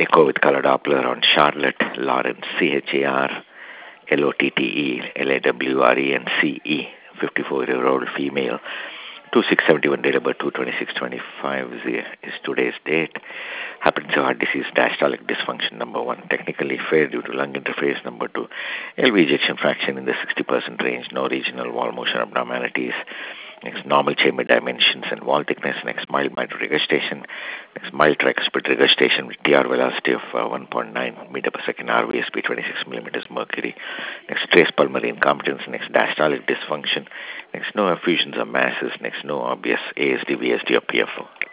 Echo with color Doppler on Charlotte Lawrence, CHARLOTTE, 54-year-old female, 2671 date of birth, 22625 is today's date. Happens to heart disease, diastolic dysfunction number 1, technically fair due to lung interface number 2, LV ejection fraction in the 60% range, no regional wall motion abnormalities. Next, normal chamber dimensions and wall thickness. Next, mild mitral regurgitation. Next, mild tricuspid regurgitation with TR velocity of 1.9 meter per second, RVSP 26 millimeters mercury. Next, trace pulmonary incompetence. Next, diastolic dysfunction. Next, no effusions or masses. Next, no obvious ASD, VSD or PFO.